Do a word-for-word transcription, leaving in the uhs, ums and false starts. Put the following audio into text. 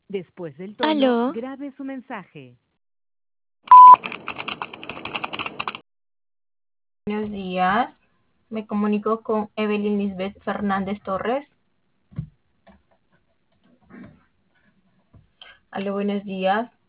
Después del tono, Aló, grabe su mensaje. Buenos días, me comunico con Evelyn Lisbeth Fernández Torres. Aló, buenos días.